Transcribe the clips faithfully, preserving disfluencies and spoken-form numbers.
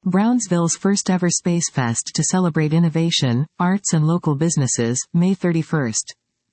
Brownsville's first ever Space Fest to celebrate innovation, arts and local businesses, May thirty-first.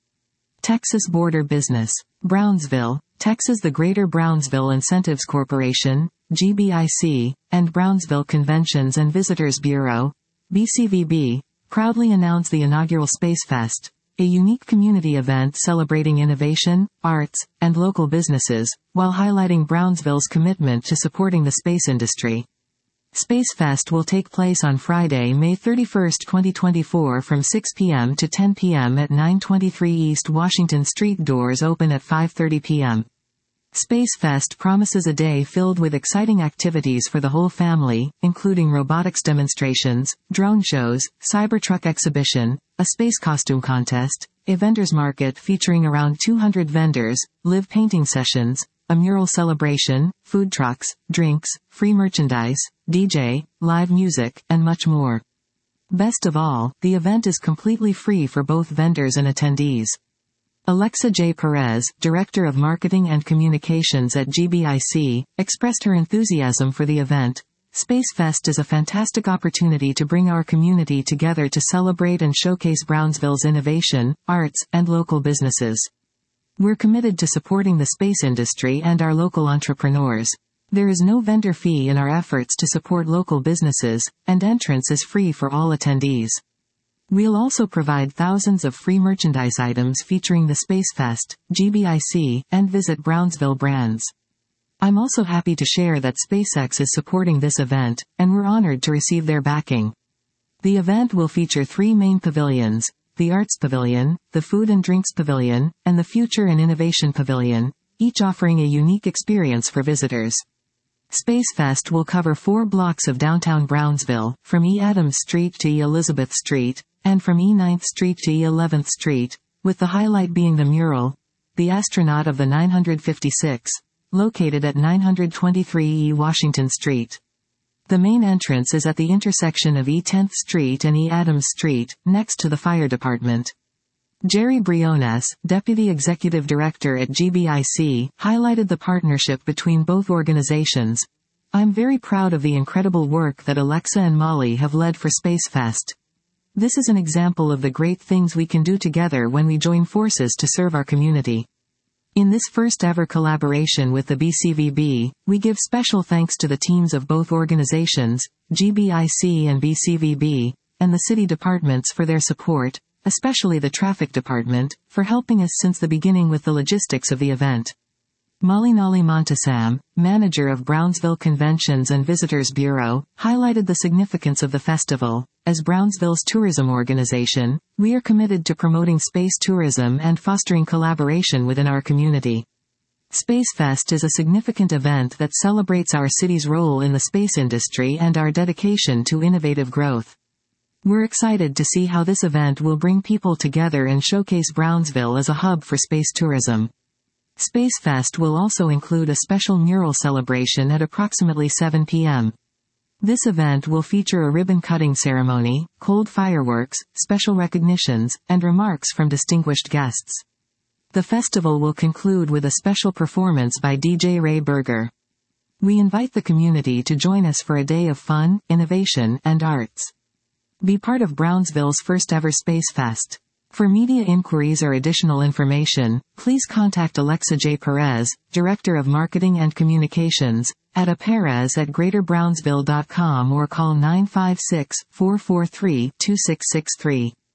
Texas Border Business. Brownsville, Texas. The Greater Brownsville Incentives Corporation, G B I C, and Brownsville Conventions and Visitors Bureau, B C V B, proudly announce the inaugural Space Fest, a unique community event celebrating innovation, arts, and local businesses, while highlighting Brownsville's commitment to supporting the space industry. Space Fest will take place on Friday, May thirty-first, twenty twenty-four from six p m to ten p m at nine twenty-three East Washington Street. Doors open at five thirty p m Space Fest promises a day filled with exciting activities for the whole family, including robotics demonstrations, drone shows, Cybertruck exhibition, a space costume contest, a vendors market featuring around two hundred vendors, live painting sessions, a mural celebration, food trucks, drinks, free merchandise, D J, live music, and much more. Best of all, the event is completely free for both vendors and attendees. Alexa J. Perez, Director of Marketing and Communications at G B I C, expressed her enthusiasm for the event. Space Fest is a fantastic opportunity to bring our community together to celebrate and showcase Brownsville's innovation, arts, and local businesses. We're committed to supporting the space industry and our local entrepreneurs. There is no vendor fee in our efforts to support local businesses, and entrance is free for all attendees. We'll also provide thousands of free merchandise items featuring the Space Fest, G B I C, and Visit Brownsville brands. I'm also happy to share that SpaceX is supporting this event, and we're honored to receive their backing. The event will feature three main pavilions: the Arts Pavilion, the Food and Drinks Pavilion, and the Future and Innovation Pavilion, each offering a unique experience for visitors. Space Fest will cover four blocks of downtown Brownsville, from E. Adams Street to E. Elizabeth Street, and from E. ninth Street to E. eleventh Street, with the highlight being the mural, The Astronaut of the nine fifty-six, located at nine twenty-three E. Washington Street. The main entrance is at the intersection of E. tenth Street and E. Adams Street, next to the fire department. Jerry Briones, Deputy Executive Director at G B I C, highlighted the partnership between both organizations. I'm very proud of the incredible work that Alexa and Molly have led for Space Fest. This is an example of the great things we can do together when we join forces to serve our community. In this first ever collaboration with the B C V B, we give special thanks to the teams of both organizations, G B I C and B C V B, and the city departments for their support, especially the traffic department, for helping us since the beginning with the logistics of the event. Malinali Montasam, manager of Brownsville Conventions and Visitors Bureau, highlighted the significance of the festival. As Brownsville's tourism organization, we are committed to promoting space tourism and fostering collaboration within our community. Space Fest is a significant event that celebrates our city's role in the space industry and our dedication to innovative growth. We're excited to see how this event will bring people together and showcase Brownsville as a hub for space tourism. Space Fest will also include a special mural celebration at approximately seven p m This event will feature a ribbon-cutting ceremony, cold fireworks, special recognitions, and remarks from distinguished guests. The festival will conclude with a special performance by D J Ray Berger. We invite the community to join us for a day of fun, innovation, and arts. Be part of Brownsville's first ever Space Fest. For media inquiries or additional information, please contact Alexa J. Perez, Director of Marketing and Communications, at a perez at greater brownsville dot com or call nine five six, four four three, two six six three.